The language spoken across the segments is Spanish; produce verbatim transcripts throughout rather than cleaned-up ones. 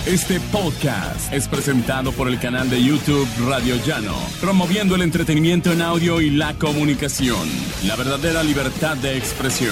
Este podcast es presentado por el canal de YouTube Radio Llano, promoviendo el entretenimiento en audio y la comunicación, la verdadera libertad de expresión.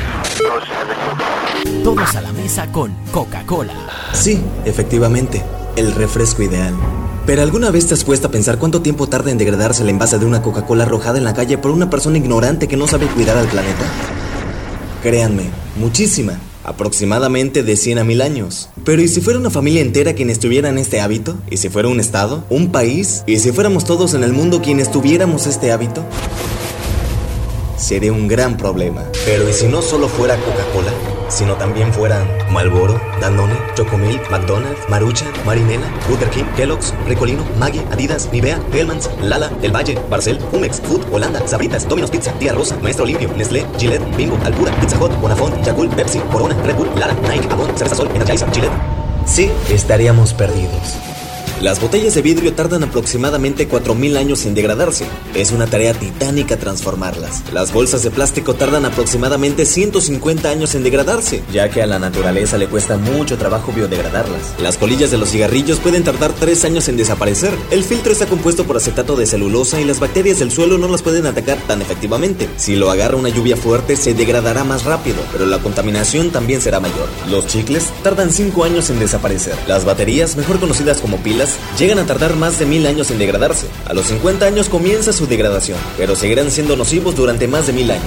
Todos a la mesa con Coca-Cola. Sí, efectivamente, el refresco ideal. ¿Pero alguna vez te has puesto a pensar cuánto tiempo tarda en degradarse el envase de una Coca-Cola arrojada en la calle por una persona ignorante que no sabe cuidar al planeta? Créanme, muchísima. Aproximadamente de cien a mil años. Pero ¿y si fuera una familia entera quienes tuvieran este hábito? ¿Y si fuera un estado? ¿Un país? ¿Y si fuéramos todos en el mundo quienes tuviéramos este hábito? Sería un gran problema. Pero ¿y si no solo fuera Coca-Cola? Sino también fueran Marlboro, Danone, Chocomilk, McDonald's, Maruchan, Marinela, Burger King, Kellogg's, Ricolino, Maggi, Adidas, Nivea, Hellmann's, Lala, Del Valle, Barcel, Pumex, Food, Holanda, Sabritas, Domino's Pizza, Tía Rosa, Maestro Limpio, Nestlé, Gillette, Bimbo, Alpura, Pizza Hut, Bonafont, Yakult, Pepsi, Corona, Red Bull, Lara, Nike, Avon, Cerveza Sol, Energizer, Gillette. Sí, estaríamos perdidos. Las botellas de vidrio tardan aproximadamente cuatro mil años en degradarse. Es una tarea titánica transformarlas. Las bolsas de plástico tardan aproximadamente ciento cincuenta años en degradarse, ya que a la naturaleza le cuesta mucho trabajo biodegradarlas. Las colillas de los cigarrillos pueden tardar tres años en desaparecer. El filtro está compuesto por acetato de celulosa y las bacterias del suelo no las pueden atacar tan efectivamente. Si lo agarra una lluvia fuerte, se degradará más rápido, pero la contaminación también será mayor. Los chicles tardan cinco años en desaparecer. Las baterías, mejor conocidas como pilas, llegan a tardar más de mil años en degradarse. A los cincuenta años comienza su degradación, pero seguirán siendo nocivos durante más de mil años.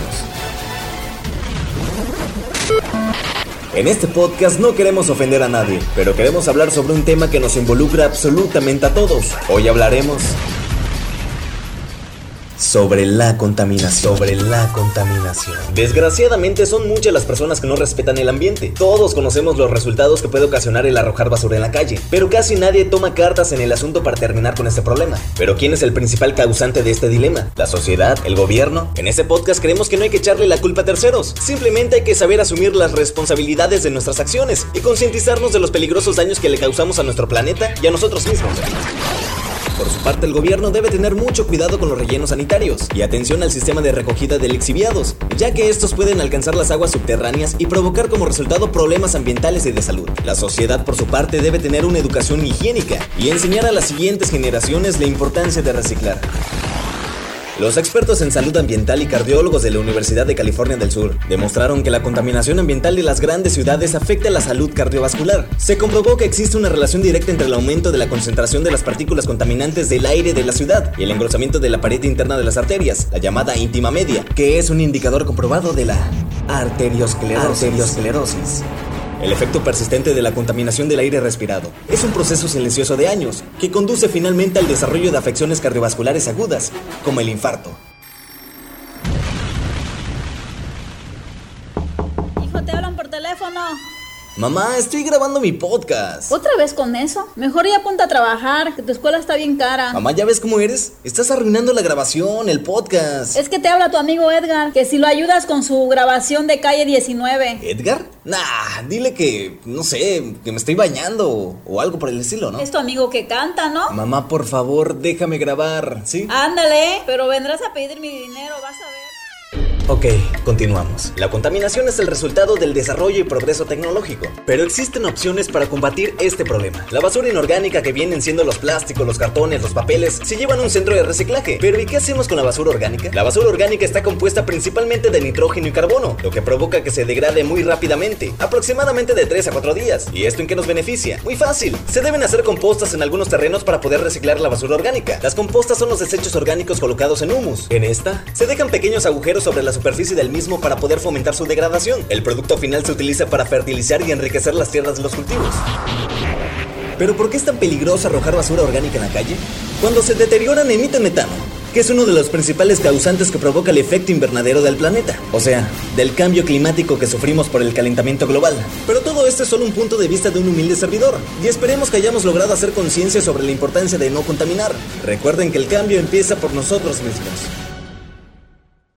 En este podcast no queremos ofender a nadie, pero queremos hablar sobre un tema que nos involucra absolutamente a todos. Hoy hablaremos sobre la contaminación. Sobre la contaminación. Desgraciadamente son muchas las personas que no respetan el ambiente. Todos conocemos los resultados que puede ocasionar el arrojar basura en la calle, pero casi nadie toma cartas en el asunto para terminar con este problema. Pero ¿quién es el principal causante de este dilema? ¿La sociedad? ¿El gobierno? En este podcast creemos que no hay que echarle la culpa a terceros. Simplemente hay que saber asumir las responsabilidades de nuestras acciones y concientizarnos de los peligrosos daños que le causamos a nuestro planeta y a nosotros mismos. Por su parte, el gobierno debe tener mucho cuidado con los rellenos sanitarios y atención al sistema de recogida de lixiviados, ya que estos pueden alcanzar las aguas subterráneas y provocar como resultado problemas ambientales y de salud. La sociedad, por su parte, debe tener una educación higiénica y enseñar a las siguientes generaciones la importancia de reciclar. Los expertos en salud ambiental y cardiólogos de la Universidad de California del Sur demostraron que la contaminación ambiental de las grandes ciudades afecta a la salud cardiovascular. Se comprobó que existe una relación directa entre el aumento de la concentración de las partículas contaminantes del aire de la ciudad y el engrosamiento de la pared interna de las arterias, la llamada íntima media, que es un indicador comprobado de la arteriosclerosis. arteriosclerosis. El efecto persistente de la contaminación del aire respirado es un proceso silencioso de años que conduce finalmente al desarrollo de afecciones cardiovasculares agudas, como el infarto. Hijo, te hablan por teléfono. Mamá, estoy grabando mi podcast. ¿Otra vez con eso? Mejor ya ponte a trabajar, que tu escuela está bien cara. Mamá, ¿ya ves cómo eres? Estás arruinando la grabación, el podcast. Es que te habla tu amigo Edgar, que si lo ayudas con su grabación de Calle diecinueve. ¿Edgar? Nah, dile que, no sé, que me estoy bañando o algo por el estilo, ¿no? Es tu amigo que canta, ¿no? Mamá, por favor, déjame grabar, ¿sí? Ándale, pero vendrás a pedir mi dinero, vas a ver. Ok, continuamos. La contaminación es el resultado del desarrollo y progreso tecnológico, pero existen opciones para combatir este problema. La basura inorgánica, que vienen siendo los plásticos, los cartones, los papeles, se llevan a un centro de reciclaje. Pero ¿y qué hacemos con la basura orgánica? La basura orgánica está compuesta principalmente de nitrógeno y carbono, lo que provoca que se degrade muy rápidamente, aproximadamente de tres a cuatro días. ¿Y esto en qué nos beneficia? Muy fácil. Se deben hacer compostas en algunos terrenos para poder reciclar la basura orgánica. Las compostas son los desechos orgánicos colocados en humus. En esta, se dejan pequeños agujeros sobre la superficie del mismo para poder fomentar su degradación. El producto final se utiliza para fertilizar y enriquecer las tierras de los cultivos. ¿Pero por qué es tan peligroso arrojar basura orgánica en la calle? Cuando se deterioran, emiten metano, que es uno de los principales causantes que provoca el efecto invernadero del planeta, o sea, del cambio climático que sufrimos por el calentamiento global. Pero todo esto es solo un punto de vista de un humilde servidor, y esperemos que hayamos logrado hacer conciencia sobre la importancia de no contaminar. Recuerden que el cambio empieza por nosotros mismos.